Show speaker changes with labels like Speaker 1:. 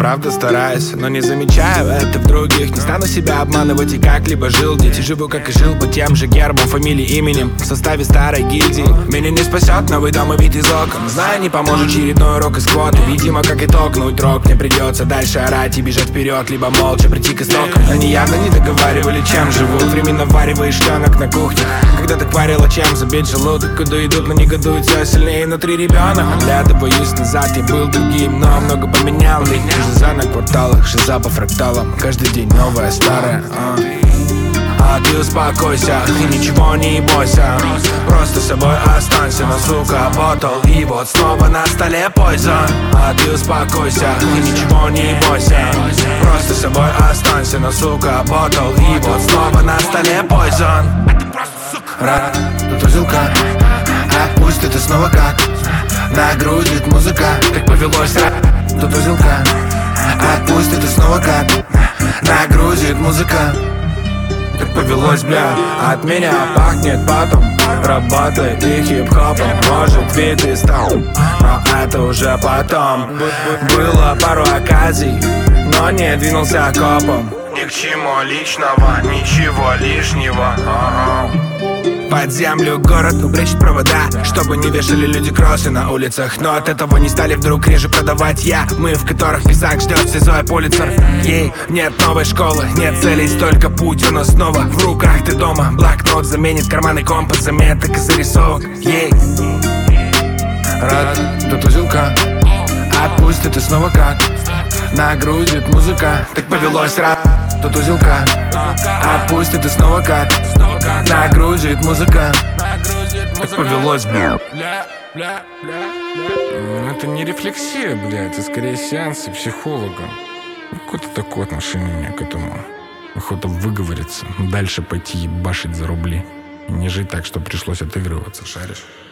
Speaker 1: правда стараюсь, но не замечаю это в других. Не стану себя обманывать и как-либо жил. Дети живу, как и жил, под тем же гербом, фамилией, именем, в составе старой гильдии. Меня не спасет новый дом и вид из окон. Знаю, не поможет очередной урок из квоты. Видимо, как итог, гнуть рог. Мне придется дальше орать и бежать вперед, либо молча прийти к истокам. Они явно не договаривали, чем живут. Временно вариваешь штанок на кухне. Когда так парило, чем забить желудок. Куда идут, но негодуют все сильнее внутри ребенок. Оглядываюсь назад, я был другим, но много поменял. Жиза на кварталах, жиза по фракталам. Каждый день новая, старая. А ты успокойся и ничего не бойся. Просто собой останься, но сука ботл. И вот снова на столе пойзон. А ты успокойся и ничего не бойся. Просто собой останься, но сука ботл. И вот снова на столе пойзон. Рад, тут узелка. А пусть это снова как нагрузит музыка. Так повелось, рад, тут узелка. А пусть это снова как нагрузит музыка. Так повелось, бля, от меня пахнет потом. Работает и хип-хопом. Может, ведь и стал, но это уже потом. Было пару оказий, но не двинулся копом. Ни к чему личного, ничего лишнего. Под землю город упрячет провода, чтобы не вешали люди кроссы на улицах. Но от этого не стали вдруг реже продавать мы, в которых писак ждет СИЗО и Пулитцер. Ей нет новой школы, нет целей, столько путь. Но снова в руках ты дома. Блокнот заменит карманный компас, заметок и зарисовок. Ей рад, тут узелка. Отпусть это снова как нагрузит музыка. Так повелось, рад, тут узелка. Отпусть это снова как нагрузит музыка. Так повелось, бля. Это не рефлексия, блядь, это скорее сеансы психолога. Какое-то такое отношение у меня к этому. Охота выговориться, дальше пойти ебашить за рубли. И не жить так, что пришлось отыгрываться, шаришь?